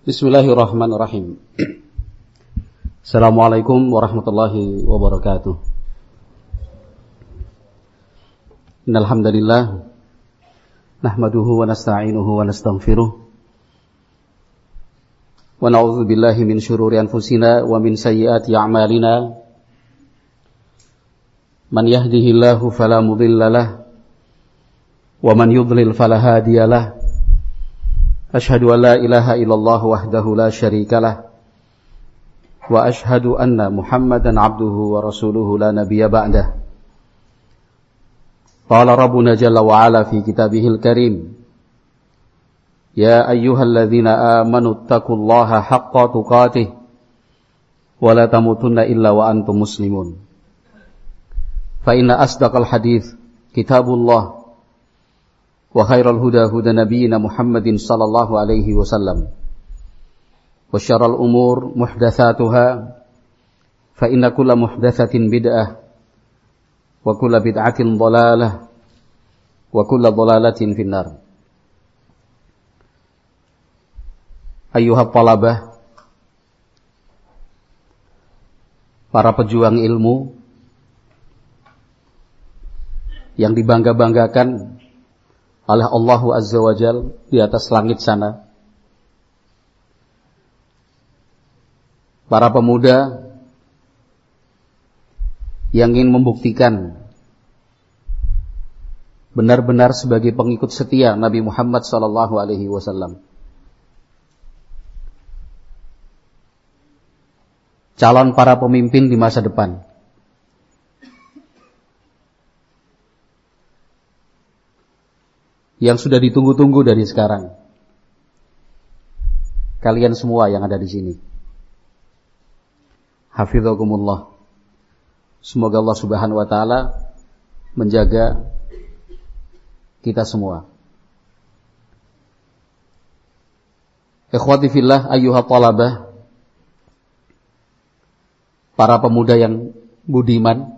Bismillahirrahmanirrahim. Assalamualaikum warahmatullahi wabarakatuh. Innal hamdalillah nahmaduhu wa nasta'inuhu wa nastaghfiruh wa na'udzu billahi min syururi anfusina wa min sayyiati a'malina. Man yahdihillahu fala mudilla lahu wa man yudlil fala hadiya lahu. Ashhadu an la ilaha illallah wahdahu la syarika lah wa ashhadu anna Muhammadan abduhu wa rasuluhu la nabiyya ba'dah. Qala rabbuna jalla wa ala fi kitabihil karim, ya ayyuhalladzina amanu taqullaha haqqa tuqatih wa la tamutunna illa wa antum muslimun. Fa inna asdaqal hadits kitabullah wa khairal huda huda nabiyyina Muhammadin sallallahu alaihi wasallam wa syarrul umur muhdatsatuha fa inna kulla muhdatsatin bid'ah wa kulla bid'atin dhalalah wa kulla dhalalatin finnar. Ayyuhat talabah, para pejuang ilmu yang dibangga-banggakan oleh Allah Azza wa Jal di atas langit sana. Para pemuda yang ingin membuktikan benar-benar sebagai pengikut setia Nabi Muhammad sallallahu alaihi wasallam. Calon para pemimpin di masa depan. Yang sudah ditunggu-tunggu dari sekarang. Kalian semua yang ada di sini. Hafizakumullah. Semoga Allah Subhanahu wa taala menjaga kita semua. Ikhwati fillah ayyuhat talabah, para pemuda yang budiman,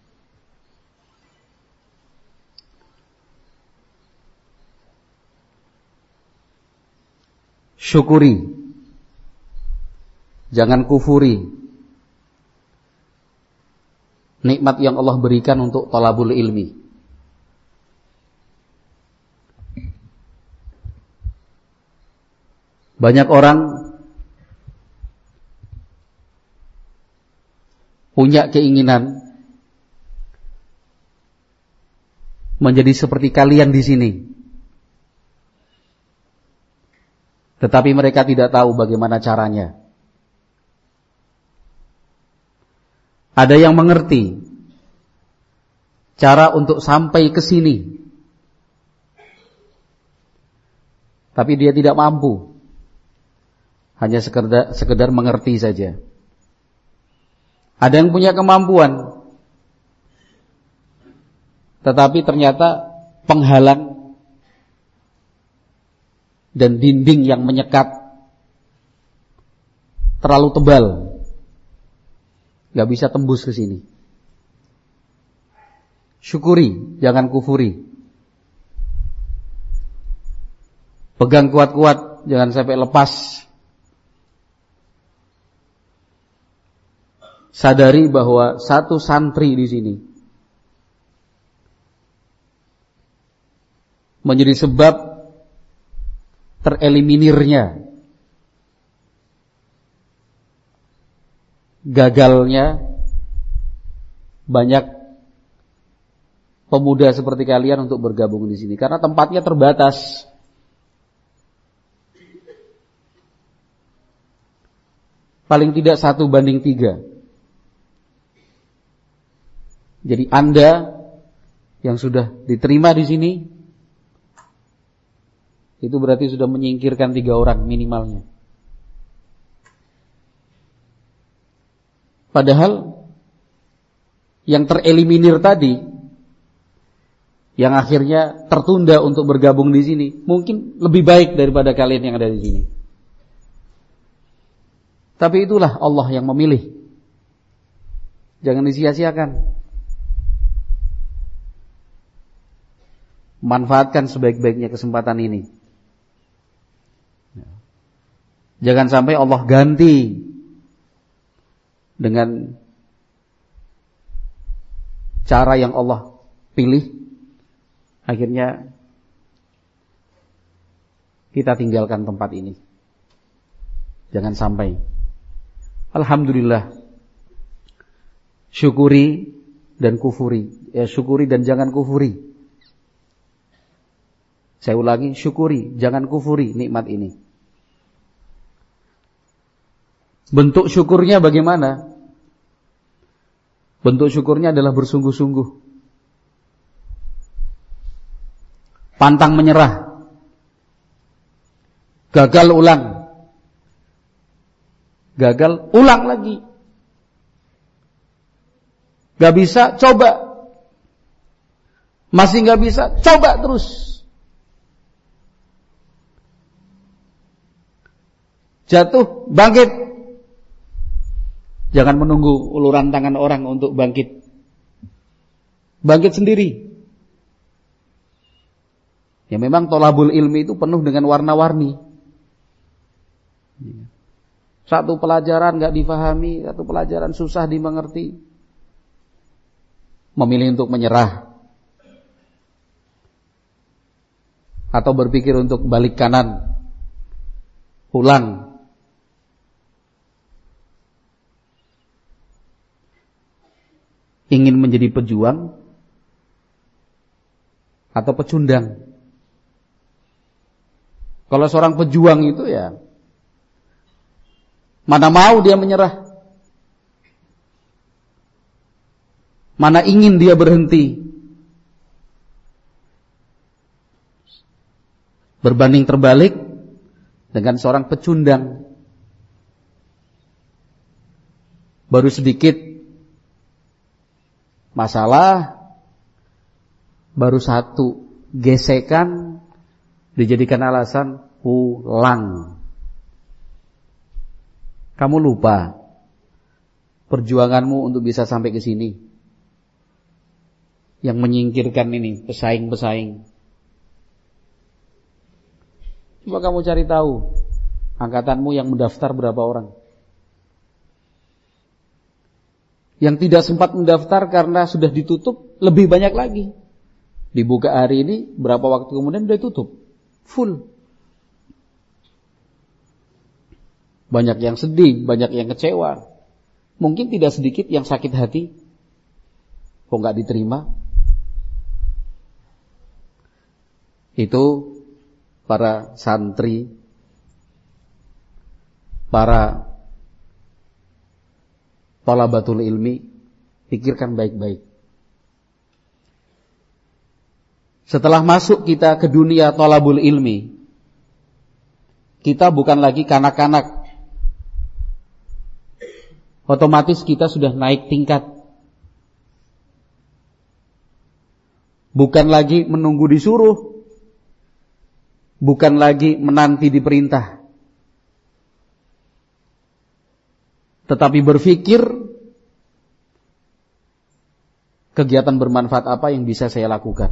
syukuri, jangan kufuri nikmat yang Allah berikan untuk talabul ilmi. Banyak orang punya keinginan menjadi seperti kalian di sini. Tetapi mereka tidak tahu bagaimana caranya. Ada yang mengerti cara untuk sampai ke sini, tapi dia tidak mampu. Hanya sekedar mengerti saja. Ada yang punya kemampuan, tetapi ternyata penghalang dan dinding yang menyekat terlalu tebal, gak bisa tembus ke sini. Syukuri, jangan kufuri. Pegang kuat-kuat, jangan sampai lepas. Sadari bahwa satu santri di sini menjadi sebab tereliminirnya, gagalnya banyak pemuda seperti kalian untuk bergabung di sini, karena tempatnya terbatas. Paling tidak 1:3. Jadi Anda yang sudah diterima di sini, itu berarti sudah menyingkirkan 3 orang minimalnya. Padahal yang tereliminir tadi, yang akhirnya tertunda untuk bergabung di sini, mungkin lebih baik daripada kalian yang ada di sini. Tapi itulah Allah yang memilih. Jangan disia-siakan. Manfaatkan sebaik-baiknya kesempatan ini. Jangan sampai Allah ganti dengan cara yang Allah pilih, akhirnya kita tinggalkan tempat ini. Jangan sampai. Alhamdulillah. Syukuri dan kufuri. Syukuri dan jangan kufuri. Saya ulangi, syukuri, jangan kufuri nikmat ini. Bentuk syukurnya bagaimana? Bentuk syukurnya adalah bersungguh-sungguh. Pantang menyerah. Gagal ulang. Gagal ulang lagi. Gak bisa, coba. Masih gak bisa, coba terus. Jatuh, bangkit. Jangan menunggu uluran tangan orang untuk bangkit. Bangkit sendiri. Ya memang tolabul ilmi itu penuh dengan warna-warni. Satu pelajaran gak difahami, satu pelajaran susah dimengerti. Memilih untuk menyerah. Atau berpikir untuk balik kanan. Pulang. Ingin menjadi pejuang atau pecundang. Kalau seorang pejuang itu ya, mana mau dia menyerah, mana ingin dia berhenti. Berbanding terbalik dengan seorang pecundang. Baru sedikit masalah, baru satu gesekan, dijadikan alasan pulang. Kamu lupa perjuanganmu untuk bisa sampai ke sini. Yang menyingkirkan ini pesaing-pesaing. Coba kamu cari tahu angkatanmu yang mendaftar berapa orang. Yang tidak sempat mendaftar karena sudah ditutup lebih banyak lagi. Dibuka hari ini, berapa waktu kemudian sudah tutup. Full. Banyak yang sedih, banyak yang kecewa. Mungkin tidak sedikit yang sakit hati. Kok nggak diterima? Itu para santri, para talabatul ilmi, pikirkan baik-baik. Setelah masuk kita ke dunia talabul ilmi, kita bukan lagi kanak-kanak. Otomatis kita sudah naik tingkat. Bukan lagi menunggu disuruh, bukan lagi menanti diperintah. Tetapi berpikir kegiatan bermanfaat apa yang bisa saya lakukan.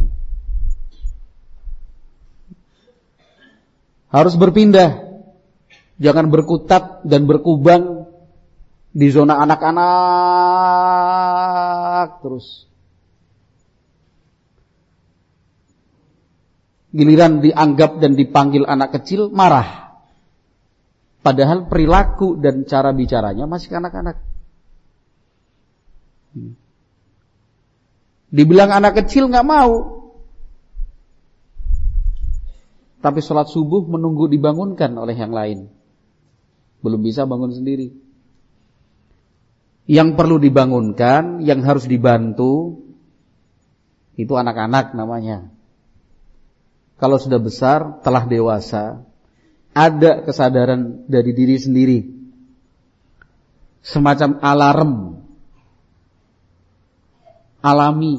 Harus berpindah. Jangan berkutat dan berkubang di zona anak-anak terus. Giliran dianggap dan dipanggil anak kecil, marah. Padahal perilaku dan cara bicaranya masih kanak-kanak. Dibilang anak kecil gak mau. Tapi sholat subuh menunggu dibangunkan oleh yang lain. Belum bisa bangun sendiri. Yang perlu dibangunkan, yang harus dibantu, itu anak-anak namanya. Kalau sudah besar, telah dewasa, ada kesadaran dari diri sendiri. Semacam alarm. Alami.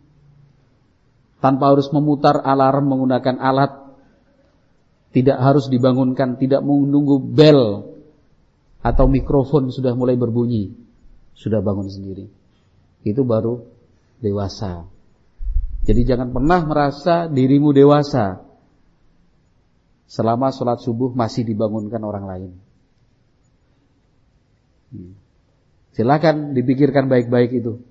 Tanpa harus memutar alarm menggunakan alat. Tidak harus dibangunkan, tidak menunggu bel atau mikrofon sudah mulai berbunyi. Sudah bangun sendiri. Itu baru dewasa. Jadi jangan pernah merasa dirimu dewasa selama sholat subuh masih dibangunkan orang lain. Silakan dipikirkan baik-baik itu.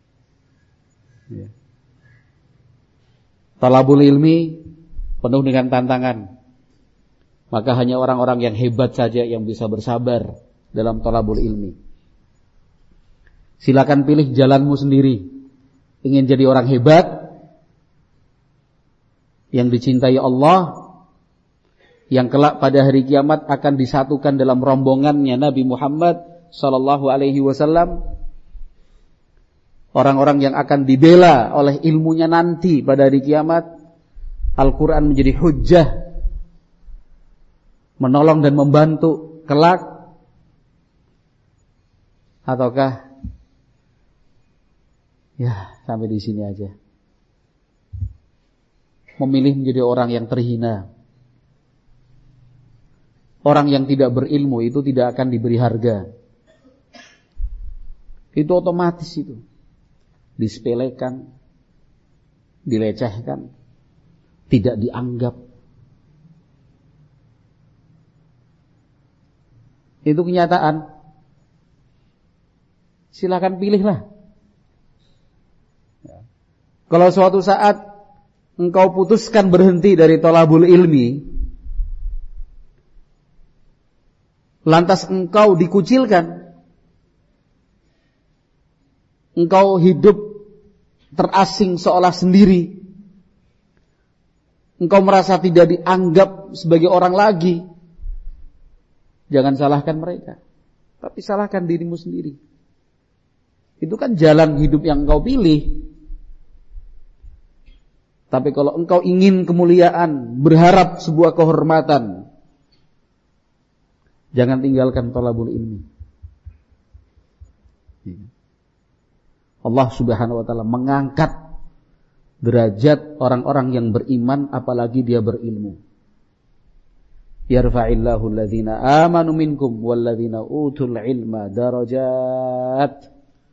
Talabul ilmi penuh dengan tantangan. Maka hanya orang-orang yang hebat saja yang bisa bersabar dalam talabul ilmi. Silakan pilih jalanmu sendiri. Ingin jadi orang hebat yang dicintai Allah, yang kelak pada hari kiamat akan disatukan dalam rombongannya Nabi Muhammad sallallahu alaihi wasallam. Orang-orang yang akan dibela oleh ilmunya nanti pada hari kiamat. Al-Quran menjadi hujjah, menolong dan membantu kelak. Ataukah ya sampai di sini aja, memilih menjadi orang yang terhina. Orang yang tidak berilmu itu tidak akan diberi harga. Itu otomatis itu. Disepelekan, dilecehkan, tidak dianggap. Itu kenyataan. Silakan pilihlah. Kalau suatu saat engkau putuskan berhenti dari thalabul ilmi, lantas engkau dikucilkan, engkau hidup terasing seolah sendiri, engkau merasa tidak dianggap sebagai orang lagi, jangan salahkan mereka, tapi salahkan dirimu sendiri. Itu kan jalan hidup yang engkau pilih. Tapi kalau engkau ingin kemuliaan, berharap sebuah kehormatan, jangan tinggalkan thalabul ilmi. Allah Subhanahu wa taala mengangkat derajat orang-orang yang beriman, apalagi dia berilmu. Yarfa'illahu alladhina amanu minkum walladhina utul ilma darajat.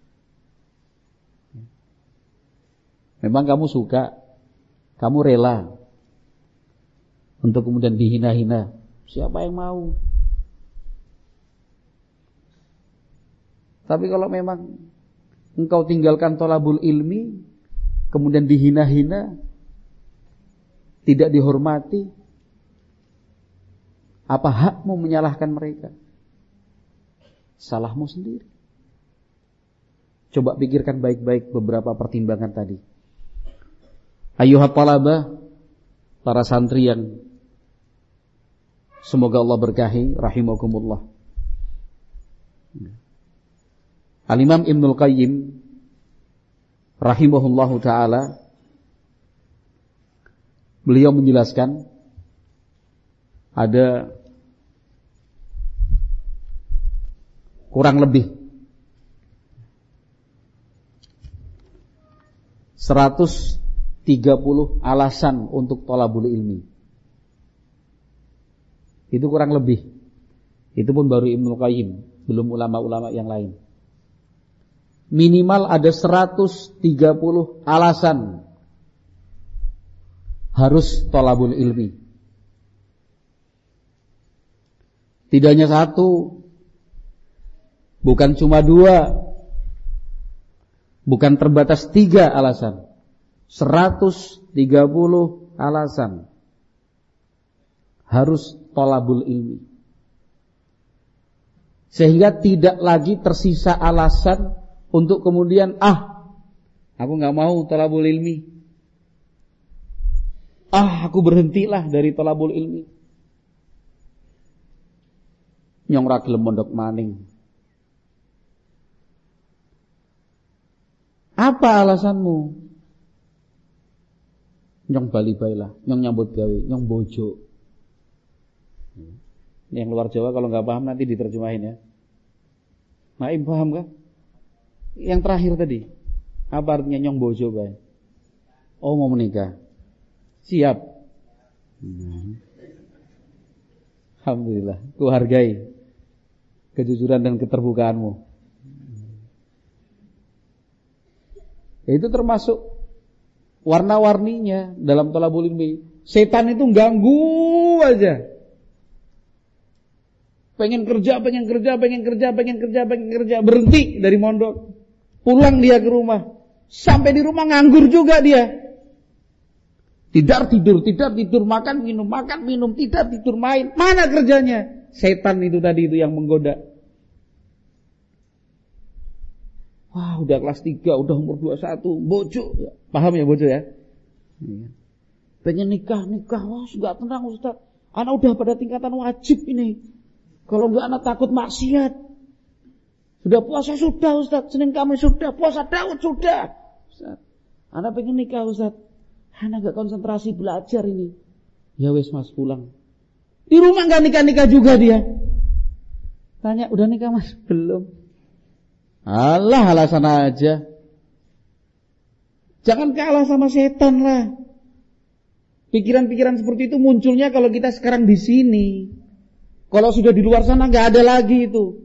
Memang kamu suka, kamu rela untuk kemudian dihina-hina. Siapa yang mau? Tapi kalau memang engkau tinggalkan thalabul ilmi, kemudian dihina-hina, tidak dihormati, apa hakmu menyalahkan mereka? Salahmu sendiri. Coba pikirkan baik-baik beberapa pertimbangan tadi. Ayyuhat talabah, para santri yang semoga Allah berkahi, rahimakumullah. Al-Imam Ibnul Qayyim rahimahullahu ta'ala, beliau menjelaskan ada kurang lebih 130 alasan untuk thalabul ilmi. Itu kurang lebih. Itu pun baru Ibnul Qayyim, belum ulama-ulama yang lain. Minimal ada 130 alasan harus thalabul ilmi. Tidak hanya satu, bukan cuma dua, bukan terbatas 3 alasan. 130 alasan harus thalabul ilmi. Sehingga tidak lagi tersisa alasan untuk kemudian aku gak mau thalabul ilmi, aku berhentilah dari thalabul ilmi, nyong ra gelem mondok maning. Apa alasanmu? Nyong bali bailah, nyong nyambut gawe, nyong bojo. Yang luar Jawa kalau gak paham nanti diterjemahin ya. Naim paham kan? Yang terakhir tadi, apa artinya nyong bojo bae? Oh, mau menikah. Siap. Alhamdulillah, ku hargai kejujuran dan keterbukaanmu. Itu termasuk warna-warninya dalam thalabul ilmi. Setan itu ganggu aja. Pengen kerja, berhenti dari mondok. Pulang dia ke rumah. Sampai di rumah nganggur juga dia. Tidur, makan minum, tidur, main. Mana kerjanya? Setan itu tadi itu yang menggoda. Wah, udah kelas 3, udah umur 21, bojo. Paham ya bojo ya? Pengen nikah, wah enggak tenang Ustaz. Anak udah pada tingkatan wajib ini. Kalau enggak anak takut maksiat. Sudah puasa sudah Ustaz, Senin Kamis sudah, puasa Daud sudah. Ustaz, anak pengen nikah Ustaz. Anak enggak konsentrasi belajar ini. Ya wes Mas pulang. Di rumah enggak nikah-nikah juga dia. Tanya, udah nikah Mas? Belum. Alah, alasan aja. Jangan kalah sama setan lah. Pikiran-pikiran seperti itu munculnya kalau kita sekarang di sini. Kalau sudah di luar sana enggak ada lagi itu.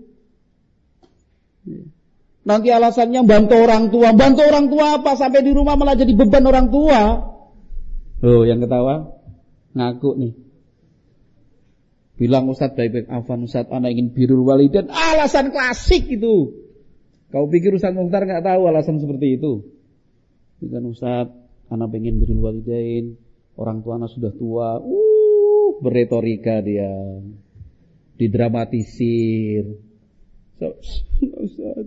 Nanti alasannya bantu orang tua apa? Sampai di rumah malah jadi beban orang tua. Oh, yang ketawa ngaku nih. Bilang Ustaz baik-baik, afan Ustaz, anak ingin birrul walidain. Alasan klasik itu. Kau pikir Ustaz Mukhtar enggak tahu alasan seperti itu? Bukan Ustaz, anak pengen birrul walidain, orang tua anak sudah tua. Berretorika dia. Didramatisir. Ustaz.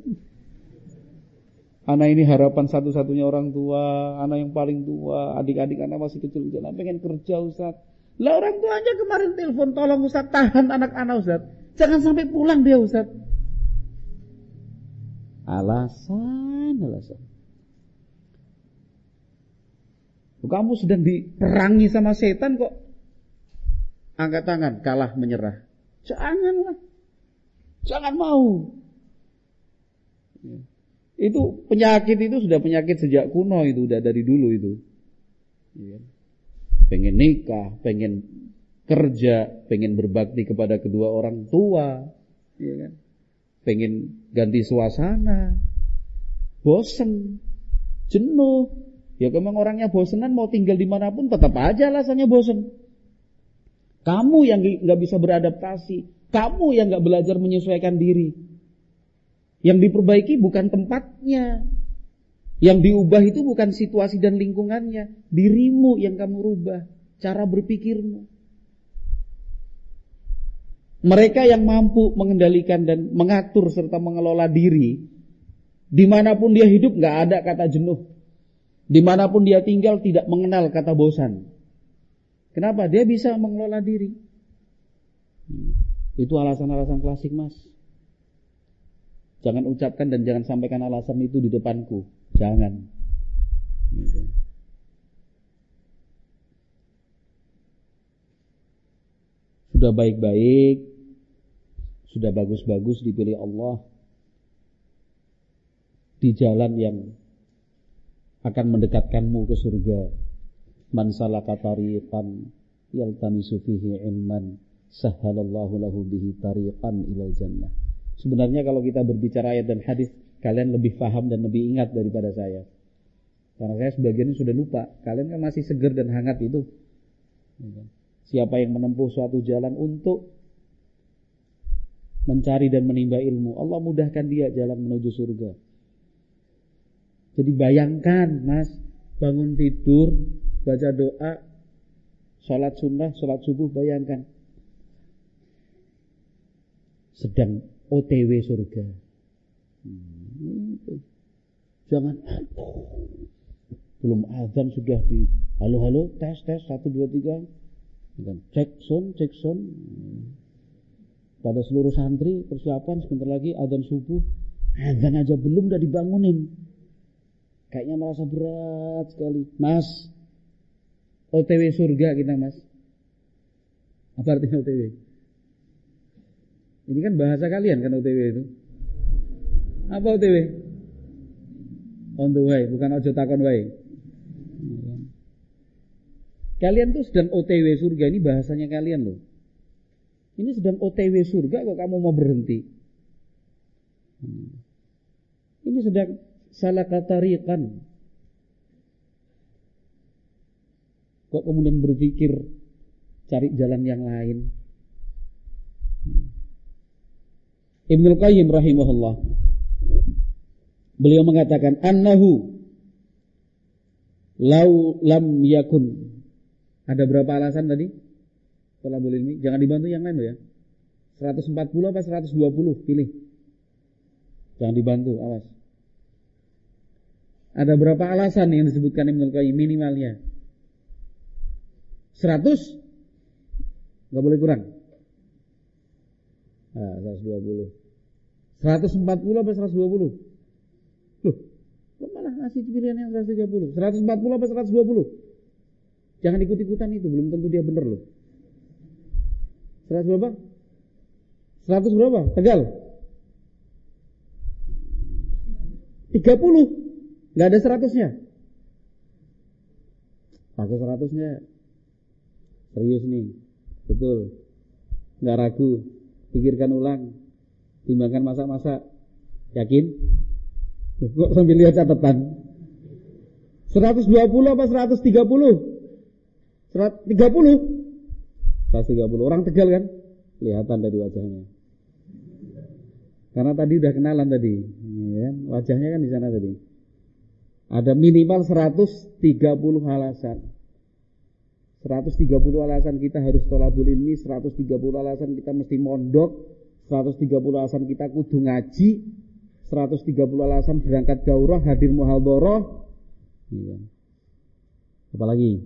Anak ini harapan satu-satunya orang tua, anak yang paling tua, adik-adik anak masih kecil-kecil, pengen kerja Ustaz. Lah orang tuanya kemarin telepon, tolong Ustaz tahan anak-anak Ustaz. Jangan sampai pulang dia Ustaz. Alasan. Kamu sedang diperangi sama setan kok angkat tangan, kalah menyerah. Janganlah. Jangan mau. Itu penyakit itu sudah penyakit sejak kuno itu, udah dari dulu itu. Pengen nikah, pengen kerja, pengen berbakti kepada kedua orang tua, pengen ganti suasana, bosen, jenuh. Ya memang orangnya bosenan mau tinggal dimanapun tetap aja alasannya bosen. Kamu yang nggak bisa beradaptasi, kamu yang nggak belajar menyesuaikan diri. Yang diperbaiki bukan tempatnya. Yang diubah itu bukan situasi dan lingkungannya. Dirimu yang kamu rubah. Cara berpikirmu. Mereka yang mampu mengendalikan dan mengatur serta mengelola diri. Dimanapun dia hidup gak ada kata jenuh. Dimanapun dia tinggal tidak mengenal kata bosan. Kenapa? Dia bisa mengelola diri. Itu alasan-alasan klasik Mas. Jangan ucapkan dan jangan sampaikan alasan itu di depanku. Jangan. Sudah baik-baik, sudah bagus-bagus dipilih Allah di jalan yang akan mendekatkanmu ke surga. Man salaka tariqan yaltamisu fihi ilman sahhalallahu lahu bihi tariqan ilal jannah. Sebenarnya kalau kita berbicara ayat dan hadis, kalian lebih paham dan lebih ingat daripada saya. Karena saya sebagian sudah lupa. Kalian kan masih segar dan hangat itu. Siapa yang menempuh suatu jalan untuk mencari dan menimba ilmu, Allah mudahkan dia jalan menuju surga. Jadi bayangkan Mas, bangun tidur, baca doa, sholat sunnah, sholat subuh, bayangkan. Sedang OTW surga. Jangan belum azan sudah di halo tes 1 2 3 dan cek sound. Pada seluruh santri persiapan sebentar lagi azan subuh. Azan aja belum udah dibangunin. Kayaknya merasa berat sekali. Mas, OTW surga kita Mas. Apa artinya OTW? Ini kan bahasa kalian kan OTW itu. Apa OTW? On the way, bukan ojo takon way. Kalian tuh sedang OTW surga, ini bahasanya kalian loh. Ini sedang OTW surga kok kamu mau berhenti? Ini sedang salah tariqan. Kok kemudian berpikir cari jalan yang lain? Ibnul Qayyim rahimahullah, beliau mengatakan annahu lau lam yakun. Ada berapa alasan tadi? Thalabul ilmi, jangan dibantu yang lain loh ya. 140 apa 120, pilih. Jangan dibantu, awas. Ada berapa alasan yang disebutkan Ibnul Qayyim minimalnya? 100? Enggak boleh kurang. 120. 140 apa 120? Loh, kok malah ngasih pilihan yang 130? 140 apa 120? Jangan ikut-ikutan itu, belum tentu dia benar loh. 100 berapa? 100 berapa? Tegal? 30. Enggak ada 100-nya. Pakai 100-nya. Serius nih. Betul. Enggak ragu. Pikirkan ulang. Timbangkan masak-masak. Yakin? Kok sambil lihat catatan? 120 apa 130? 130? 130. Orang Tegal kan? Kelihatan dari wajahnya. Karena tadi udah kenalan tadi. Ya, wajahnya kan di sana tadi. Ada minimal 130 alasan. 130 alasan kita harus thalabul ilmi, 130 alasan kita mesti mondok, 130 alasan kita kudu ngaji, 130 alasan berangkat daurah, hadir muhadharah. Ya. Apalagi?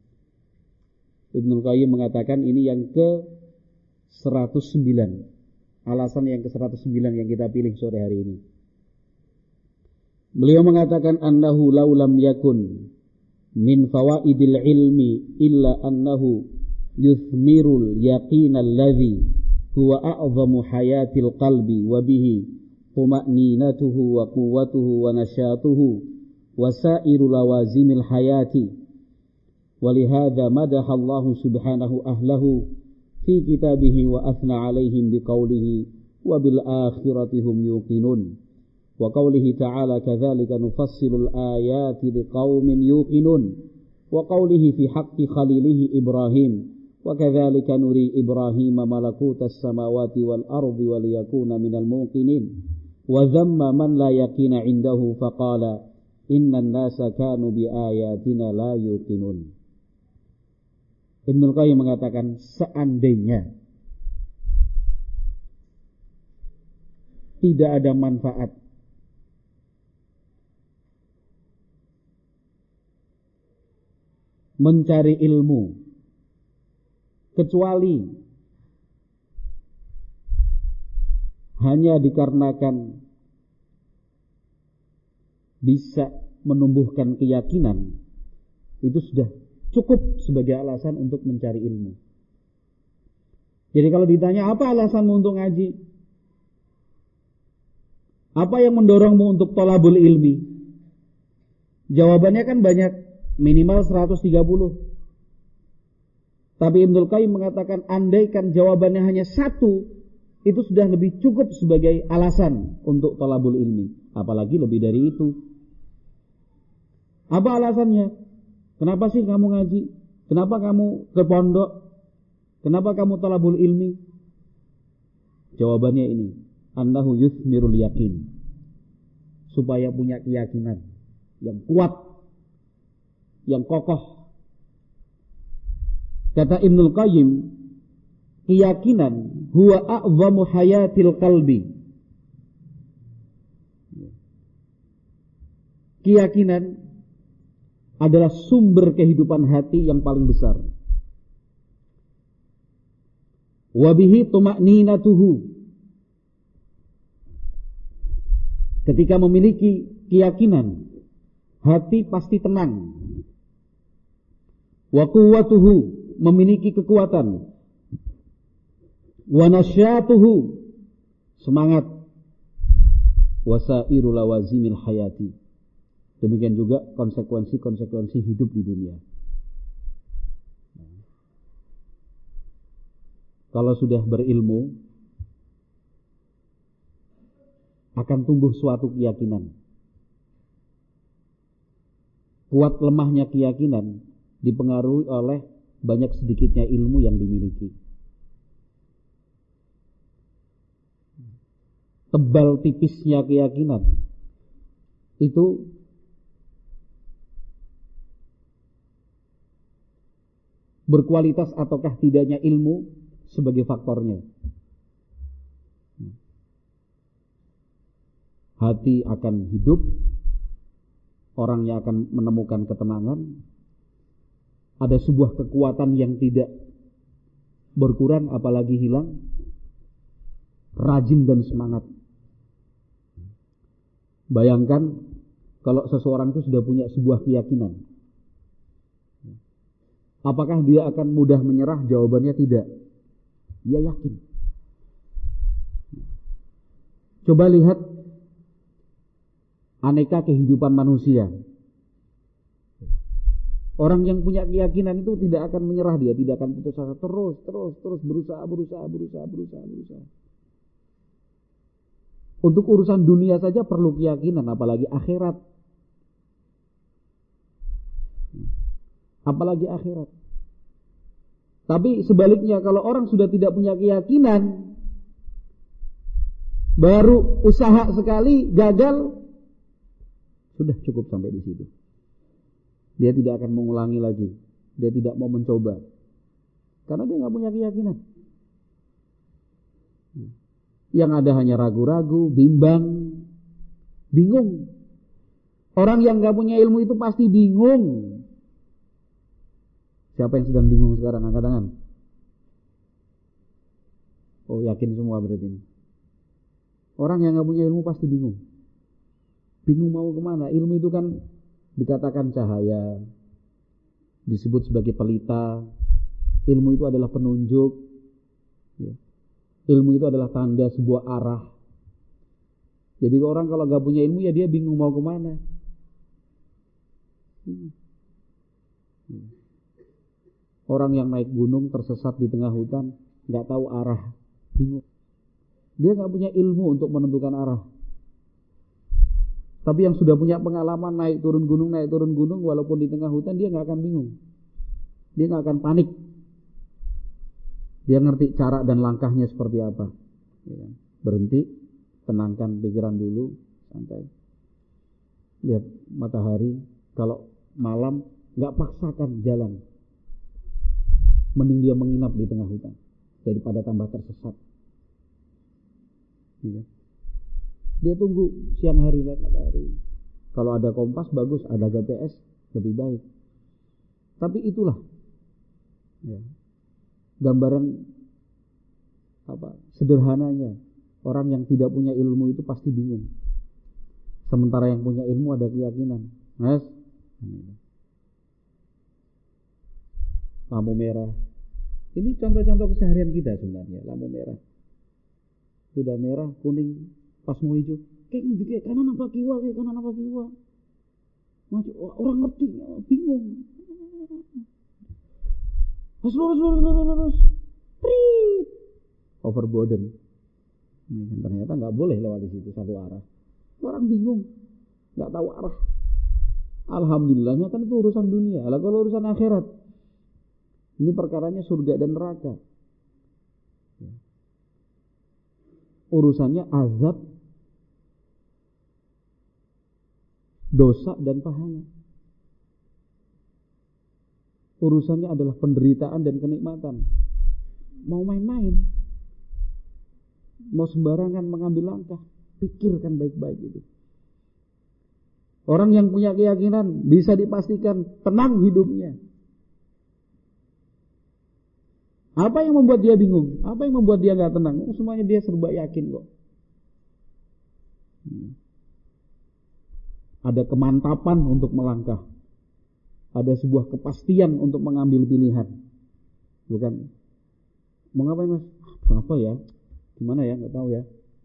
Ibnul Qayyim mengatakan ini yang ke 109. Alasan yang ke 109 yang kita pilih sore hari ini. Beliau mengatakan annahu law lam yakun min fawaidil ilmi illa annahu yuthmirul yaqin alladhi huwa a'zamu hayatil qalbi wa bihi tuma'ninatuhu wa quwwatuhu wa nasyatuhu wa sairu lawazimil hayati. Walihada madaha Allah subhanahu ahlahu fi kitabihi wa athna alaihim biqaulihi wa bil akhirati hum yuqinun. Wa qawlihi ta'ala kadzalika nufassilul ayati liqaumin yuqinun. Wa qawlihi fi haqqi khalilihi Ibrahim wa kadzalika nuri Ibrahim malakutas samawati wal ardi wa liyakuna minal muqinin. Wa dhamma man la yaqina indahu faqala innan nasa kanu bi ayatina la yuqinun. Ibnul Qayyim mengatakan seandainya tidak ada manfaat mencari ilmu kecuali hanya dikarenakan bisa menumbuhkan keyakinan, itu sudah cukup sebagai alasan untuk mencari ilmu. Jadi kalau ditanya apa alasanmu untuk ngaji? Apa yang mendorongmu untuk thalabul ilmi? Jawabannya kan banyak, minimal 130. Tapi Ibnul Qayyim mengatakan andaikan jawabannya hanya satu, itu sudah lebih cukup sebagai alasan untuk thalabul ilmi. Apalagi lebih dari itu. Apa alasannya? Kenapa sih kamu ngaji? Kenapa kamu ke pondok? Kenapa kamu thalabul ilmi? Jawabannya ini, annahu yuthmirul yakin. Supaya punya keyakinan yang kuat, yang kokoh. Kata Ibnul Qayyim, keyakinan huwa a'zamu hayatil qalbi. Keyakinan adalah sumber kehidupan hati yang paling besar. Wa bihi tuma'ninatuhu. Ketika memiliki keyakinan, hati pasti tenang. Wa quwwatuhu, memiliki kekuatan. Wa nasyatuhu, semangat. Wa sairu lawazimil hayati. Demikian juga konsekuensi-konsekuensi hidup di dunia. Kalau sudah berilmu, akan tumbuh suatu keyakinan. Kuat lemahnya keyakinan dipengaruhi oleh banyak sedikitnya ilmu yang dimiliki. tebal tipisnya keyakinan itu berkualitas ataukah tidaknya ilmu sebagai faktornya. Hati akan hidup, orangnya akan menemukan ketenangan, ada sebuah kekuatan yang tidak berkurang apalagi hilang, rajin dan semangat. Bayangkan kalau seseorang itu sudah punya sebuah keyakinan, apakah dia akan mudah menyerah? Jawabannya tidak. Dia yakin. Coba lihat aneka kehidupan manusia. Orang yang punya keyakinan itu tidak akan menyerah, dia tidak akan putus asa, terus berusaha. Untuk urusan dunia saja perlu keyakinan, apalagi akhirat. Tapi sebaliknya, kalau orang sudah tidak punya keyakinan, baru usaha sekali gagal, sudah cukup sampai di situ. Dia tidak akan mengulangi lagi. Dia tidak mau mencoba. Karena dia nggak punya keyakinan. Yang ada hanya ragu-ragu, bimbang, bingung. Orang yang nggak punya ilmu itu pasti bingung. Siapa yang sedang bingung sekarang? Angkat tangan. Oh, yakin semua berarti ini. Orang yang nggak punya ilmu pasti bingung. Bingung mau kemana? Ilmu itu kan dikatakan cahaya, disebut sebagai pelita. Ilmu itu adalah penunjuk. Ilmu itu adalah tanda sebuah arah. Jadi orang kalau gak punya ilmu ya dia bingung mau kemana. Orang yang naik gunung tersesat di tengah hutan, gak tahu arah, bingung. Dia gak punya ilmu untuk menentukan arah. Tapi yang sudah punya pengalaman naik turun gunung, walaupun di tengah hutan, dia gak akan bingung. Dia gak akan panik. Dia ngerti cara dan langkahnya seperti apa. Berhenti, tenangkan pikiran dulu, santai. Lihat matahari, kalau malam gak paksakan jalan. Mending dia menginap di tengah hutan daripada tambah tersesat. Dia tunggu siang hari lihat matahari. Kalau ada kompas bagus, ada GPS lebih baik. Tapi itulah gambaran sederhananya. Orang yang tidak punya ilmu itu pasti bingung. Sementara yang punya ilmu ada keyakinan. Mas, lampu merah. Ini contoh-contoh keseharian kita sebenarnya. Lampu merah. Sudah merah, kuning, pas mau hijau, kayak kanan apa kiwa. Orang ngerti, bingung. Lurus. Prit. Overburden. Ternyata nggak boleh lewat di situ satu arah. Orang bingung, nggak tahu arah. Alhamdulillahnya kan itu urusan dunia. Lah kalau urusan akhirat, ini perkaranya surga dan neraka. Urusannya azab, dosa dan pahala. Urusannya adalah penderitaan dan kenikmatan. Mau main-main, mau sembarangan mengambil langkah, pikirkan baik-baik itu. Orang yang punya keyakinan bisa dipastikan tenang hidupnya. Apa yang membuat dia bingung? Apa yang membuat dia gak tenang? Semuanya dia serba yakin kok. Ada kemantapan untuk melangkah. Ada sebuah kepastian untuk mengambil pilihan. Bukan, mau ngapain mas? Apa ya? Gimana ya? Gak tahu ya.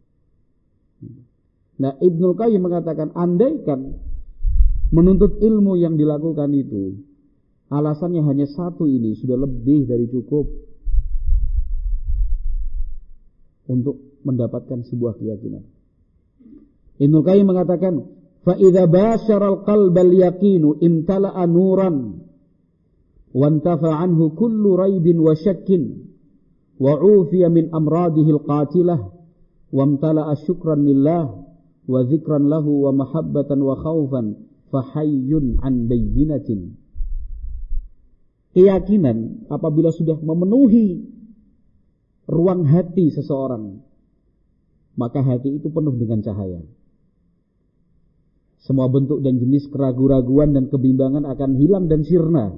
Nah, Ibnul Qayyim mengatakan, andaikan menuntut ilmu yang dilakukan itu alasannya hanya satu ini, sudah lebih dari cukup untuk mendapatkan sebuah keyakinan. Ibnul Qayyim mengatakan, fa idza bashara al-qalba al-yaqinu imtala'a nuran wa intafa anhu kullu raibin wa shakkin wa ufiya min amradihi al-qatilah wamtala'a syukran lillah wa dzikran lahu wa mahabbatan wa khaufan fahayyun an bayyinatin. Keyakinan apabila sudah memenuhi ruang hati seseorang, maka hati itu penuh dengan cahaya. Semua bentuk dan jenis keraguan-raguan dan kebimbangan akan hilang dan sirna.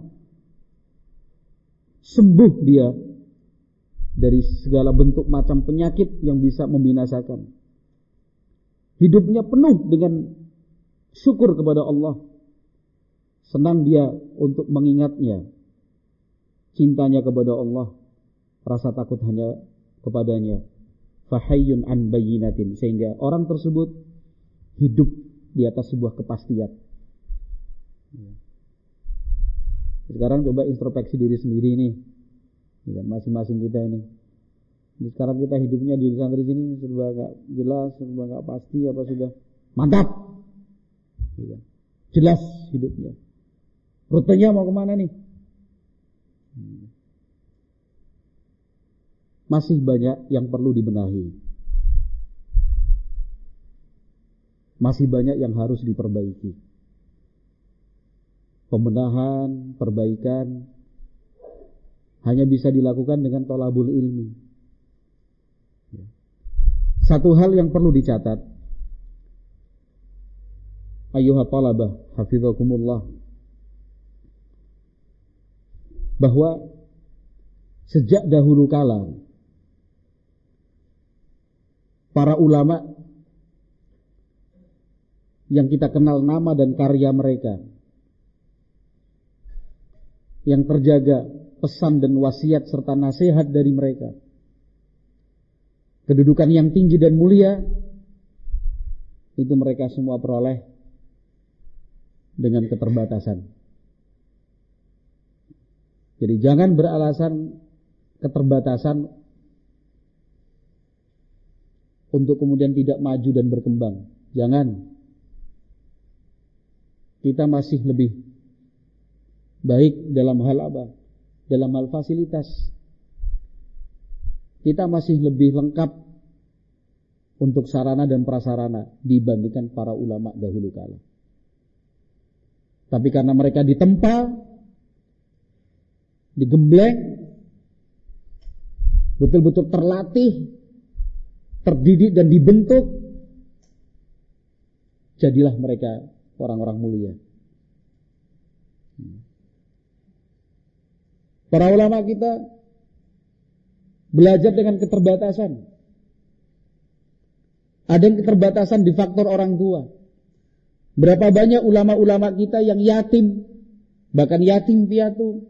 Sembuh dia dari segala bentuk macam penyakit yang bisa membinasakan. Hidupnya penuh dengan syukur kepada Allah. Senang dia untuk mengingatnya. Cintanya kepada Allah. Rasa takut hanya kepadanya. Fahayyun an bayyinatin. Sehingga orang tersebut hidup di atas sebuah kepastian. Sekarang coba introspeksi diri sendiri nih, masing-masing kita ini. Sekarang kita hidupnya di santri sini serba gak jelas, serba gak pasti, apa sudah mantap, jelas hidupnya. Rutenya mau kemana nih? Masih banyak yang perlu dibenahi. Masih banyak yang harus diperbaiki. Pembenahan, perbaikan hanya bisa dilakukan dengan thalabul ilmi. Satu hal yang perlu dicatat, ayyuha talabah hafizakumullah, bahwa sejak dahulu kala para ulama yang kita kenal nama dan karya mereka, yang terjaga pesan dan wasiat serta nasihat dari mereka, kedudukan yang tinggi dan mulia, itu mereka semua peroleh dengan keterbatasan. Jadi jangan beralasan keterbatasan untuk kemudian tidak maju dan berkembang. Jangan. Kita masih lebih baik dalam hal apa? Dalam hal fasilitas. Kita masih lebih lengkap untuk sarana dan prasarana dibandingkan para ulama dahulu kala. Tapi karena mereka ditempa, digembleng, betul-betul terlatih, terdidik dan dibentuk, jadilah mereka orang-orang mulia. Para ulama kita belajar dengan keterbatasan. Ada yang keterbatasan di faktor orang tua. Berapa banyak ulama-ulama kita yang yatim, bahkan yatim piatu.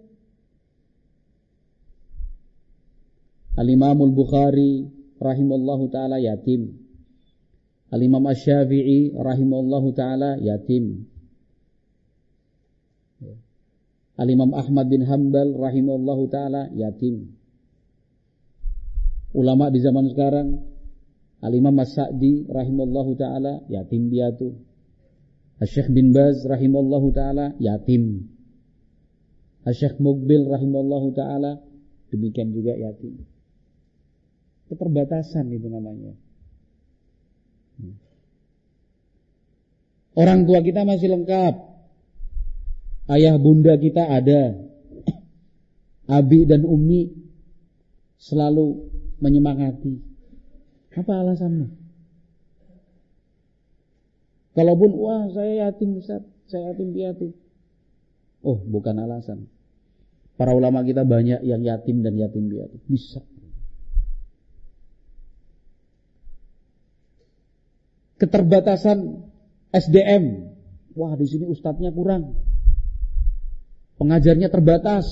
Al-Imamul Bukhari rahimallahu ta'ala yatim. Al-Imam Asy-Syafi'i rahimallahu ta'ala yatim. Al-Imam Ahmad bin Hanbal rahimallahu ta'ala yatim. Ulama di zaman sekarang, Al-Imam As-Sa'di rahimallahu ta'ala yatim piatu. Asy-Syaikh bin Baz rahimallahu ta'ala yatim. Asy-Syaikh Muqbil rahimallahu ta'ala demikian juga yatim. Keterbatasan itu namanya. Orang tua kita masih lengkap. Ayah bunda kita ada. Abi dan Umi selalu menyemangati. Apa alasanmu? Kalaupun wah saya yatim Ustaz, saya yatim piatu. Oh, bukan alasan. Para ulama kita banyak yang yatim dan yatim piatu. Bisa. Keterbatasan SDM. Wah, di sini ustadznya kurang. Pengajarnya terbatas.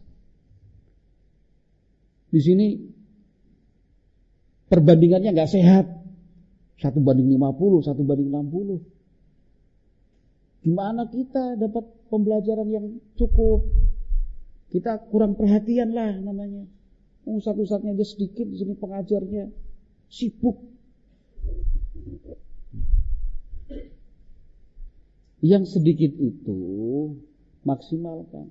Di sini perbandingannya enggak sehat. 1:50, 1:60. Gimana kita dapat pembelajaran yang cukup? Kita kurang perhatian lah namanya. Ustadz-ustadznya aja sedikit, di sini pengajarnya sibuk. Yang sedikit itu maksimalkan.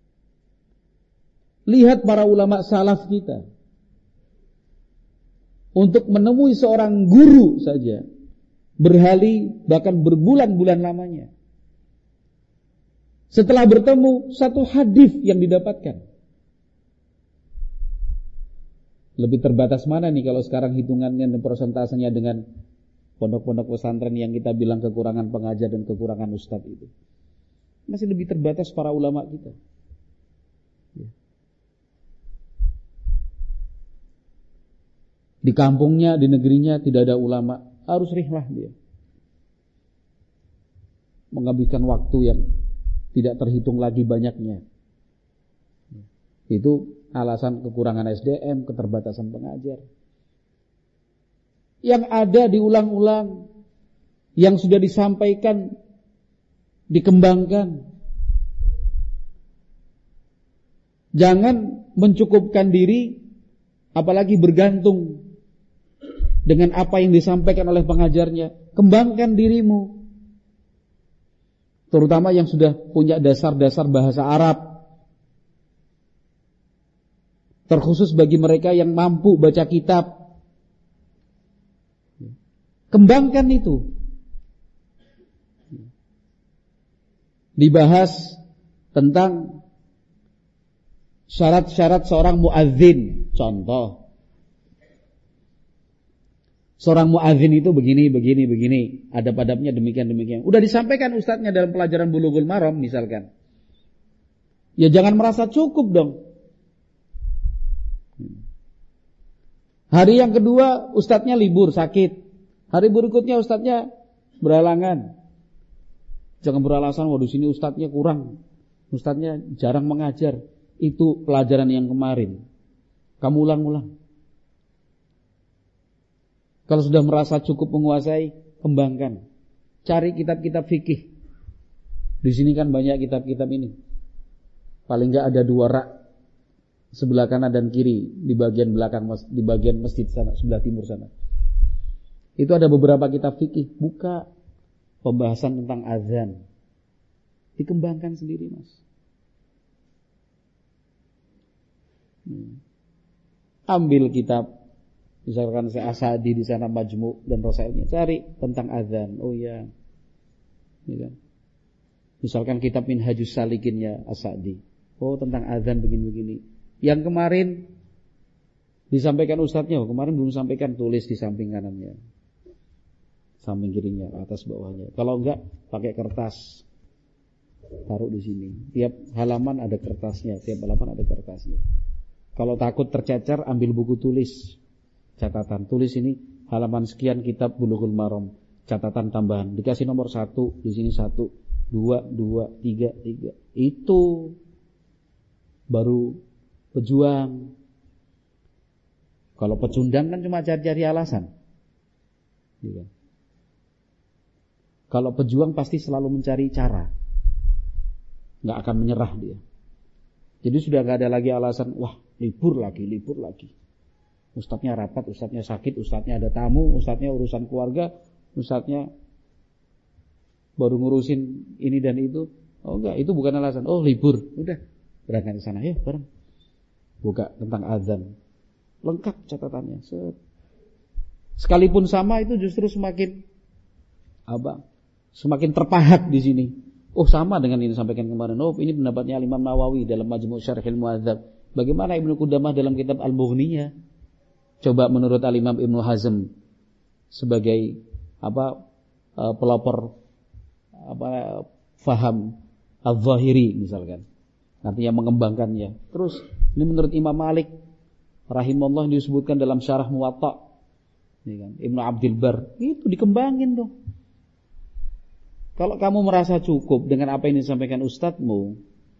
Lihat para ulama salaf kita. untuk menemui seorang guru saja berhari bahkan berbulan-bulan lamanya. Setelah bertemu, satu hadis yang didapatkan. Lebih terbatas mana nih kalau sekarang hitungannya dan persentasenya dengan pondok-pondok pesantren yang kita bilang kekurangan pengajar dan kekurangan ustadz itu. Masih lebih terbatas para ulama kita. Di kampungnya, di negerinya tidak ada ulama, harus rihlah dia. Menghabiskan waktu yang tidak terhitung lagi banyaknya. Itu alasan kekurangan SDM, keterbatasan pengajar. Yang ada diulang-ulang, yang sudah disampaikan, dikembangkan. Jangan mencukupkan diri, apalagi bergantung dengan apa yang disampaikan oleh pengajarnya. Kembangkan dirimu. Terutama yang sudah punya dasar-dasar bahasa Arab. Terkhusus bagi mereka yang mampu baca kitab. Kembangkan itu. Dibahas tentang syarat-syarat seorang muadzin. Contoh. Seorang muadzin itu begini. Adab-adabnya demikian. Udah disampaikan ustadznya dalam pelajaran Bulughul Maram misalkan. Ya jangan merasa cukup dong. Hari yang kedua ustadznya libur, sakit. Hari berikutnya ustadznya berhalangan. Jangan beralasan, di sini ustadznya kurang. Ustadznya jarang mengajar. Itu pelajaran yang kemarin. Kamu ulang-ulang. Kalau sudah merasa cukup menguasai, kembangkan. Cari kitab-kitab fikih. Di sini kan banyak kitab-kitab ini. Paling enggak ada 2 rak sebelah kanan dan kiri di bagian belakang, di bagian masjid sana, sebelah timur sana. Itu ada beberapa kitab fikih. Buka pembahasan tentang azan. Dikembangkan sendiri, Mas. Ambil kitab, misalkan saya Asadi di sana Majmu' dan Rasailnya, cari tentang azan. Oh ya. Ya kan? Misalkan kitab Minhajus Salikinnya Asadi. Oh tentang azan begini-begini. Yang kemarin disampaikan ustadznya, kemarin belum sampaikan, tulis di samping kanannya. Samping kirinya, atas bawahnya. Kalau enggak, pakai kertas. Taruh di sini. Tiap halaman ada kertasnya, Kalau takut tercecer, ambil buku tulis. Catatan, tulis ini halaman sekian kitab Bulughul Maram, catatan tambahan, dikasih nomor 1, di sini 1, 2, 3. Itu baru pejuang. Kalau pecundang kan cuma cari-cari alasan. Kalau pejuang pasti selalu mencari cara, nggak akan menyerah dia. Jadi sudah nggak ada lagi alasan, wah libur lagi. Ustadznya rapat, ustadznya sakit, ustadznya ada tamu, ustadznya urusan keluarga, ustadznya baru ngurusin ini dan itu. Oh enggak, itu bukan alasan. Oh libur, udah berangkat ke sana ya bareng. Buka tentang azan, lengkap catatannya. Sekalipun sama itu justru semakin terpahat di sini. Oh sama dengan ini sampaikan kemarin. Oh ini pendapatnya Imam Nawawi dalam Majmu' Syarhil Muhadzab. Bagaimana Ibnu Qudamah dalam kitab Al-Mughniyah? Coba menurut Al-Imam Ibnu Hazm sebagai pelopor faham al-zahiri misalkan, artinya mengembangkannya. Terus ini menurut Imam Malik rahimahullah disebutkan dalam Syarah Muwatta, Ibnu Abdul Bar, itu dikembangin dong. Kalau kamu merasa cukup dengan apa yang disampaikan ustadzmu,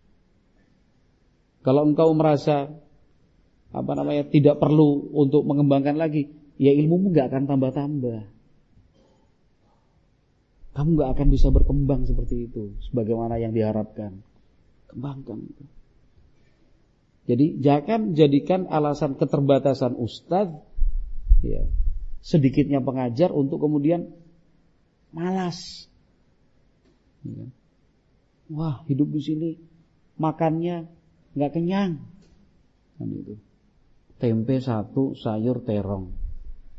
kalau engkau merasa tidak perlu untuk mengembangkan lagi, ya ilmumu gak akan tambah-tambah. Kamu gak akan bisa berkembang seperti itu sebagaimana yang diharapkan. Kembangkan itu. Jadi jangan jadikan alasan keterbatasan ustadz, ya, sedikitnya pengajar untuk kemudian malas. Ya. Wah hidup di sini makannya gak kenyang. Kan itu. Tempe 1, sayur terong.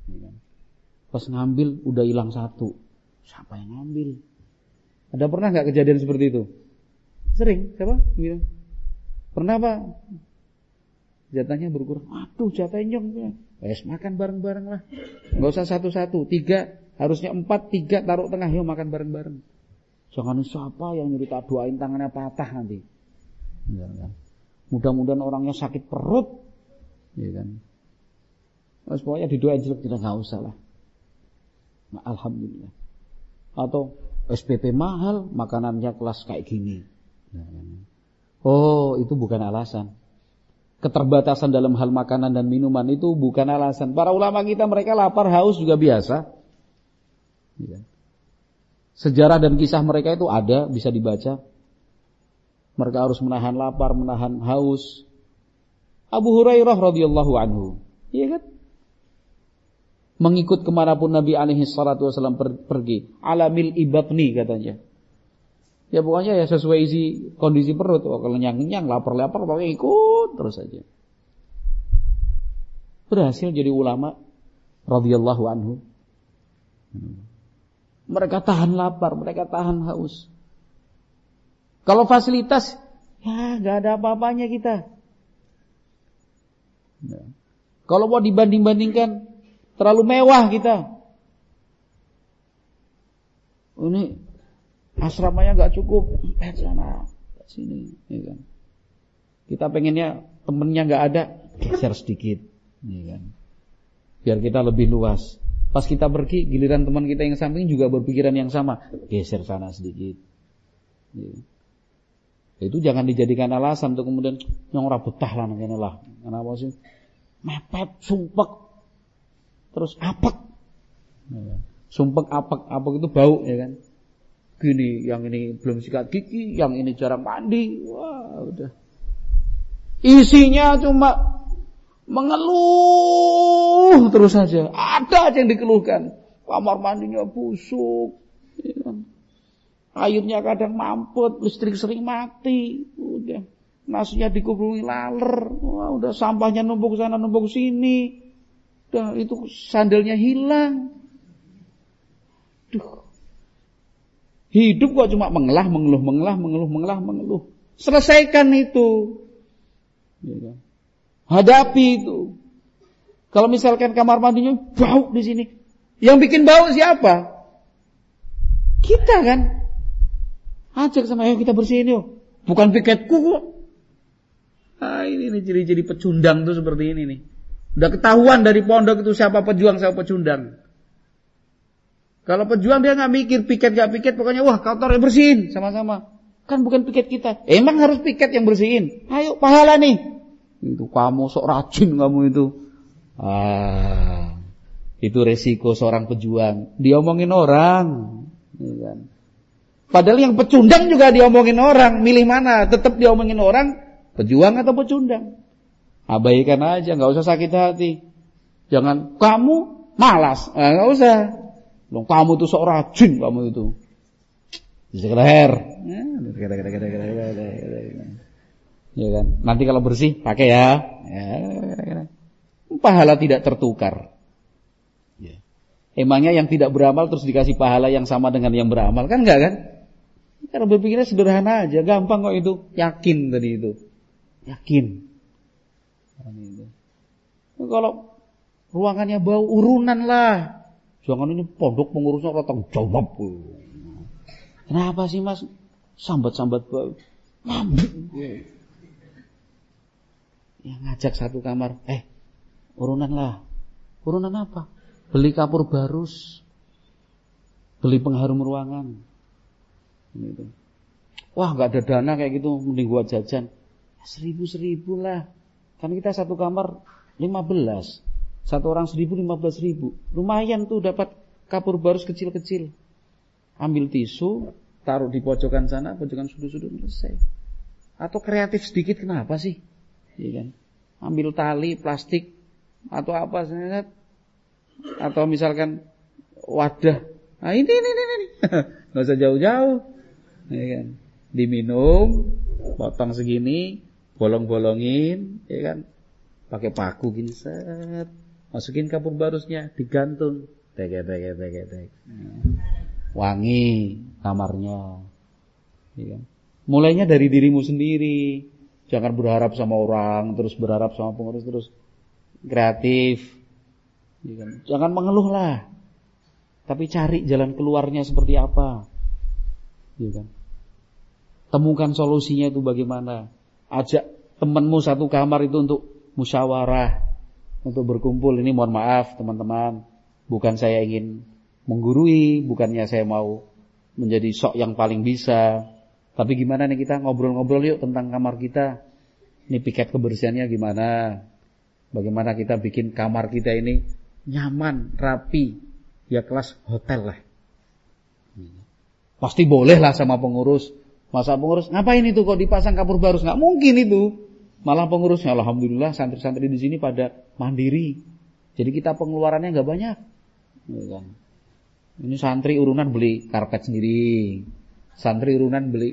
Ya kan? Pas ngambil udah hilang satu. Siapa yang ngambil? Ada pernah nggak kejadian seperti itu? Sering. Siapa? Bilang. Pernah Pak? Jatahnya berkurang. Aduh jatahnya nyong. Wes makan bareng-bareng lah. Nggak usah satu-satu. 3, harusnya 4, 3 taruh tengah. Yuk makan bareng-bareng. Jangan siapa yang nyuruh tak doain tangannya patah nanti. Ya kan? Mudah-mudahan orangnya sakit perut. Ya kan? Mas pokoknya didoain jelek kita nggak usah lah. Nah, alhamdulillah. Atau SPP mahal, makanannya kelas kayak gini. Nah, oh, itu bukan alasan. Keterbatasan dalam hal makanan dan minuman itu bukan alasan. Para ulama kita mereka lapar, haus juga biasa. Ya. Sejarah dan kisah mereka itu ada, bisa dibaca. Mereka harus menahan lapar, menahan haus. Abu Hurairah radhiyallahu anhu, iya kan? Mengikut kemanapun Nabi alaihi salatu wasallam pergi. Alamil ibatni katanya. Ya pokoknya ya sesuai isi kondisi perut. Oh, kalau kenyang-kenyang, lapar-lapar pokoknya ikut terus saja. Berhasil jadi ulama radhiyallahu anhu. Mereka tahan lapar, mereka tahan haus. Kalau fasilitas, ya nggak ada apa-apanya kita. Ya. Kalau mau dibanding-bandingkan, terlalu mewah kita. Ini asramanya nggak cukup, sana, sini, ya kan. Kita pengennya temennya nggak ada, geser sedikit, ya kan. Biar kita lebih luas. Pas kita pergi, giliran teman kita yang samping juga berpikiran yang sama, geser sana sedikit. Ya. Itu jangan dijadikan alasan untuk kemudian yang ora betah lah ngene lah. Kenapa sih? Mepet, sumpek, terus apek. Ya. Sumpek, apek itu bau, ya kan. Gini, yang ini belum sikat gigi, yang ini jarang mandi. Wah, udah. Isinya cuma mengeluh terus saja. Ada aja yang dikeluhkan. Kamar mandinya busuk, ya kan? Airnya kadang mampet, listrik sering mati. Udah. Nasinya dikumpuli laler. Wah, udah sampahnya numpuk sana numpuk sini. Udah itu sandalnya hilang. Duh. Hidup kok cuma mengeluh. Selesaikan itu. Ya. Hadapi itu. Kalau misalkan kamar mandinya bau di sini, yang bikin bau siapa? Kita kan. Ajak sama ayo kita bersihin yuk. Bukan piketku kok. Ah, ini ciri-ciri pecundang tuh seperti ini nih. Udah ketahuan dari pondok itu siapa pejuang, siapa pecundang. Kalau pejuang dia nggak mikir piket nggak piket, pokoknya wah kotor ya bersihin sama-sama. Kan bukan piket kita. Emang harus piket yang bersihin. Ayo pahala nih. Itu kamu sok rajin kamu itu. Ah, itu resiko seorang pejuang. Diomongin orang, ya kan? Padahal yang pecundang juga diomongin orang. Milih mana? Tetap diomongin orang, pejuang atau pecundang. Abaikan aja, nggak usah sakit hati. Jangan kamu malas, nggak usah. Loh, kamu tuh sok rajin kamu itu. Sekedar. Ya kan. Nanti kalau bersih pakai ya. Pahala tidak tertukar. Ya. Emangnya yang tidak beramal terus dikasih pahala yang sama dengan yang beramal kan enggak kan? Karena berpikirnya sederhana aja, gampang kok itu. Yakin tadi itu. Yakin. Kalau ruangannya bau urunan lah. Jangan ini pondok pengurusnya orang jawab. Kenapa sih mas? Sambat-sambat bau. Mabuk. Ya ngajak satu kamar. Urunan lah. Urunan apa? Beli kapur barus. Beli pengharum ruangan. Gitu. Wah gak ada dana kayak gitu. Mending gua jajan. 1.000 lah. Kan kita satu kamar 15. Satu orang 1.000, 15.000. Lumayan tuh dapat kapur barus kecil-kecil. Ambil tisu, taruh di pojokan sana, pojokan sudut-sudut, selesai. Atau kreatif sedikit, kenapa sih? Iya kan? Ambil tali, plastik, atau apa, atau misalkan wadah. Nah ini. Nggak usah jauh-jauh. Iya kan? Diminum, potong segini, bolong-bolongin, ya kan? Pakai paku gini, set. Masukin kapur barusnya, digantung. Tek. Wangi kamarnya. Ya kan? Mulainya dari dirimu sendiri. Jangan berharap sama orang, terus berharap sama pengurus, terus kreatif. Ya kan? Jangan mengeluh lah. Tapi cari jalan keluarnya seperti apa. Ya kan? Temukan solusinya itu bagaimana. Ajak temanmu satu kamar itu untuk musyawarah, untuk berkumpul. Ini mohon maaf teman-teman, bukan saya ingin menggurui, bukannya saya mau menjadi sok yang paling bisa. Tapi gimana nih kita ngobrol-ngobrol yuk tentang kamar kita. Ini piket kebersihannya gimana. Bagaimana kita bikin kamar kita ini nyaman, rapi. Ya kelas hotel lah. Pasti boleh lah sama pengurus. Masa pengurus, ngapain itu kok dipasang kapur barus? Nggak mungkin itu. Malah pengurusnya, alhamdulillah santri-santri di sini pada mandiri. Jadi kita pengeluarannya nggak banyak. Ini santri urunan beli karpet sendiri. Santri urunan beli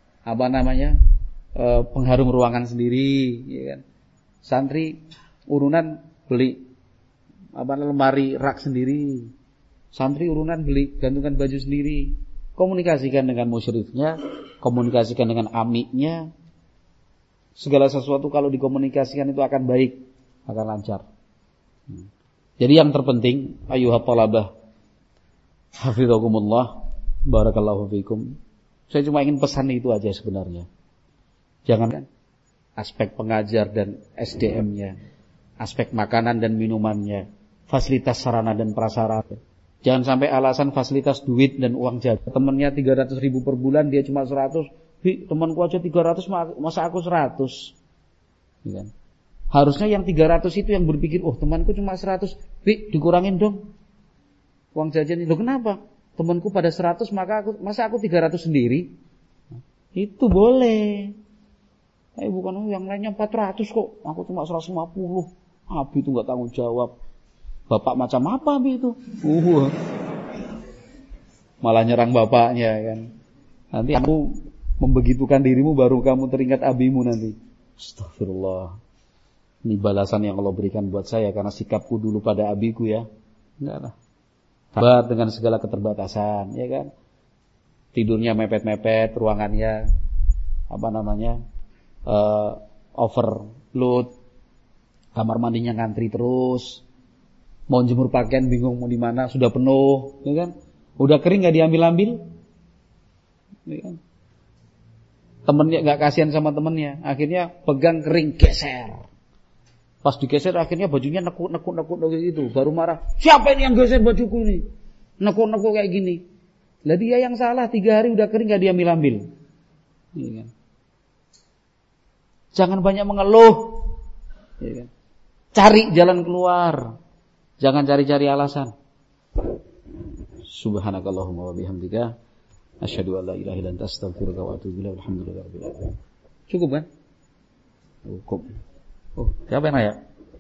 pengharum ruangan sendiri. Ya kan? Santri urunan beli lemari rak sendiri. Santri urunan beli gantungan baju sendiri. Komunikasikan dengan musyrifnya, komunikasikan dengan amiknya. Segala sesuatu kalau dikomunikasikan itu akan baik, akan lancar. Jadi yang terpenting, ayuhat talabah, hafizakumullah, barakallahu fikum. Saya cuma ingin pesan itu aja sebenarnya. Jangan aspek pengajar dan SDM-nya, aspek makanan dan minumannya, fasilitas sarana dan prasarana. Jangan sampai alasan fasilitas duit dan uang jajan. Temannya 300 ribu per bulan, dia cuma 100. Temanku aja 300, masa aku 100. Ya kan? Harusnya yang 300 itu yang berpikir, oh temanku cuma 100. Dikurangin dong uang jajan. Loh kenapa? Temanku pada 100, masa aku 300 sendiri? Itu boleh. Bukan yang lainnya 400 kok. Aku cuma 150. Abi itu gak tanggung jawab. Bapak macam apa Abi itu? Malah nyerang bapaknya kan. Nanti kamu membegitukan dirimu baru kamu teringat abimu nanti. Astagfirullah. Ini balasan yang Allah berikan buat saya karena sikapku dulu pada abiku ya. Enggak lah. Sabar dengan segala keterbatasan, ya kan? Tidurnya mepet-mepet, ruangannya overload. Kamar mandinya ngantri terus. Mau jemur pakaian bingung mau di mana, sudah penuh, ya kan? Udah kering enggak diambil-ambil? Ya kan? Temennya enggak kasihan sama temennya, akhirnya pegang kering geser. Pas digeser akhirnya bajunya nekuk gitu, baru marah. Siapa ini yang geser bajuku ini? Nekuk kayak gini. Lah dia yang salah, 3 hari udah kering enggak diambil-ambil. Ya kan? Jangan banyak mengeluh. Ya kan? Cari jalan keluar. Jangan cari-cari alasan. Subhanakallahumma wa bihamdika asyhadu an la ilaha illa anta astaghfiruka wa atubu ilaik. Alhamdulillahirabbil alamin. Cukup kan? Cukup. Siapa yang nanya?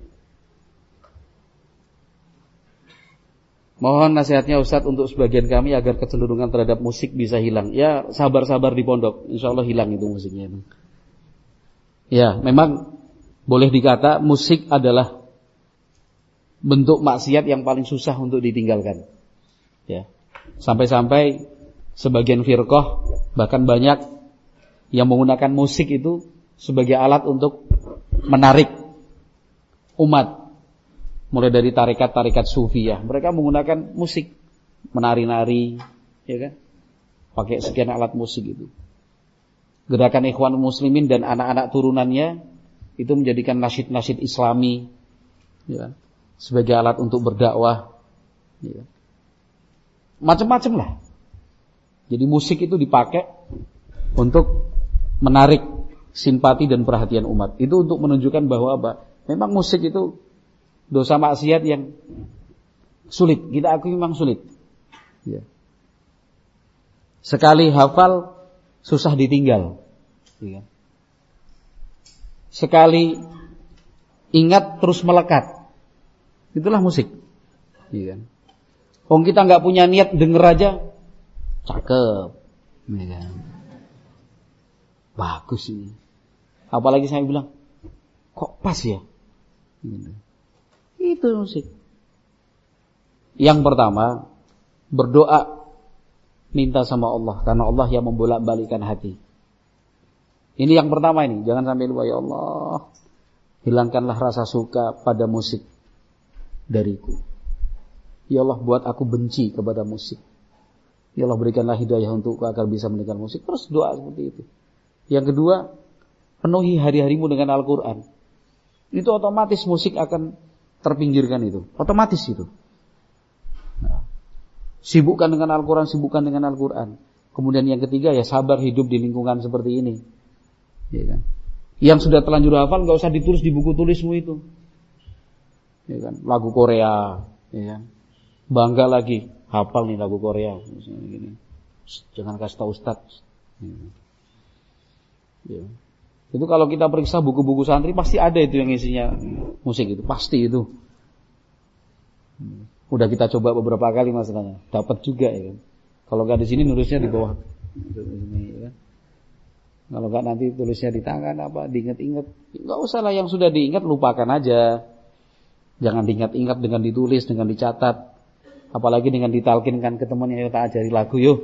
Mohon nasihatnya Ustaz untuk sebagian kami agar kecenderungan terhadap musik bisa hilang. Ya, sabar-sabar di pondok. Insyaallah hilang itu musiknya. Ya, memang boleh dikata musik adalah bentuk maksiat yang paling susah untuk ditinggalkan. Ya. Sampai-sampai sebagian firqah bahkan banyak yang menggunakan musik itu sebagai alat untuk menarik umat. Mulai dari tarekat-tarekat sufiyah, mereka menggunakan musik, menari-nari, ya kan? Pakai sekian alat musik itu. Gerakan Ikhwan Muslimin dan anak-anak turunannya itu menjadikan nasyid-nasyid Islami, ya kan? Sebagai alat untuk berdakwah, ya. Macam-macam lah. Jadi musik itu dipakai untuk menarik simpati dan perhatian umat. Itu untuk menunjukkan bahwa memang musik itu dosa maksiat yang sulit. Kita akui memang sulit. Ya. Sekali hafal susah ditinggal. Ya. Sekali ingat terus melekat. Itulah musik. Iya kan? Kita nggak punya niat denger aja, cakep, iya kan? Bagus ini. Apalagi saya bilang, kok pas ya? Gitu. Itu musik. Yang pertama, berdoa minta sama Allah, karena Allah yang membolak-balikkan hati. Ini yang pertama ini, jangan sampai lupa, ya Allah, hilangkanlah rasa suka pada musik dariku. Ya Allah, buat aku benci kepada musik. Ya Allah, berikanlah hidayah untukku agar bisa meninggalkan musik. Terus doa seperti itu. Yang kedua, penuhi hari-harimu dengan Al-Quran. Itu otomatis musik akan terpinggirkan itu. Otomatis itu. Nah, sibukkan dengan Al-Quran, sibukkan dengan Al-Quran. Kemudian yang ketiga, ya sabar hidup di lingkungan seperti ini. Ya kan? Yang sudah terlanjur hafal, gak usah ditulis di buku tulismu itu. Ya kan? Lagu Korea, ya kan? Bangga lagi. Hafal nih lagu Korea, misalnya gini. Jangan kasih tahu Ustaz. Ya. Itu kalau kita periksa buku-buku santri pasti ada itu yang isinya musik itu, pasti itu. Udah kita coba beberapa kali masalahnya, dapat juga ya kan. Kalau nggak di sini nulisnya di bawah. Ini, ya kan? Kalau nggak nanti tulisnya di tangan apa, diingat-ingat. Nggak usah lah, yang sudah diingat lupakan aja. Jangan diingat-ingat dengan ditulis, dengan dicatat. Apalagi dengan ditalkinkan ke temannya, ya tak ajari lagu yuk.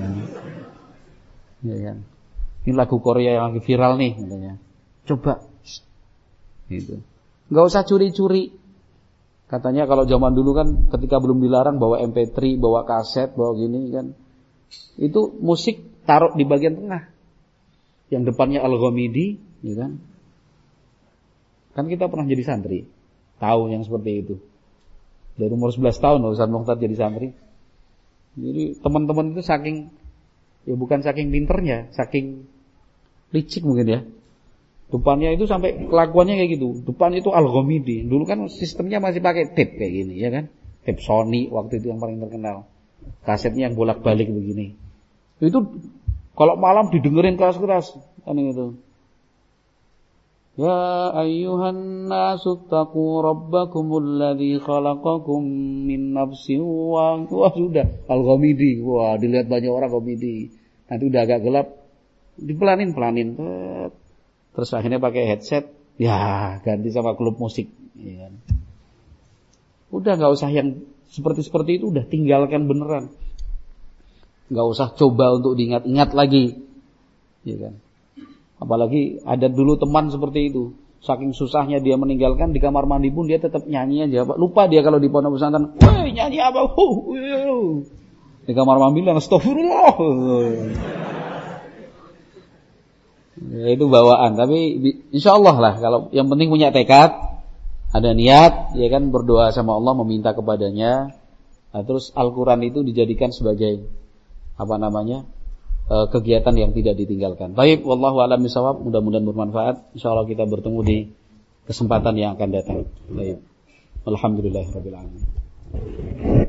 Ya kan. Ini lagu Korea yang lagi viral nih katanya. Coba. Gitu. Enggak usah curi-curi. Katanya kalau zaman dulu kan ketika belum dilarang bawa MP3, bawa kaset, bawa gini kan. Itu musik taruh di bagian tengah. Yang depannya Al-Ghamidi, ya kan? Kan kita pernah jadi santri. Tahu yang seperti itu. Dari umur 11 tahun Ustaz Mukhtar jadi santri. Jadi teman-teman itu saking, ya bukan saking pinternya, saking licik mungkin ya. Depannya itu sampai kelakuannya kayak gitu. Depan itu Al-Ghamidi. Dulu kan sistemnya masih pakai tape kayak gini, ya kan? Tape Sony waktu itu yang paling terkenal. Kasetnya yang bolak-balik begini. Itu kalau malam didengerin keras-keras kan gitu. Ya ayyuhan nasu taqu rabbakumul ladzi khalaqakum min nafsin wah sudah Al-Ghamidi. Wah, dilihat banyak orang Ghamidi. Nanti udah agak gelap dipelanin. Terus akhirnya pakai headset, ya ganti sama klub musik, ya kan. Udah enggak usah yang seperti itu, udah tinggalkan beneran. Enggak usah coba untuk diingat-ingat lagi. Ya kan. Apalagi ada dulu teman seperti itu. Saking susahnya dia meninggalkan, di kamar mandi pun dia tetap nyanyi aja. Lupa dia kalau di pondok pesantren, "Woi, nyanyi apa?" Di kamar mandi bilang, "Astagfirullah." Ya, itu bawaan, tapi insyaallah lah, kalau yang penting punya tekad, ada niat, ya kan, berdoa sama Allah, meminta kepadanya. Nah, terus Al-Quran itu dijadikan sebagai kegiatan yang tidak ditinggalkan. Baik, wallahu a'lam bishawab, mudah-mudahan bermanfaat. Insyaallah kita bertemu di kesempatan yang akan datang. Baik. Alhamdulillahirabbil alamin.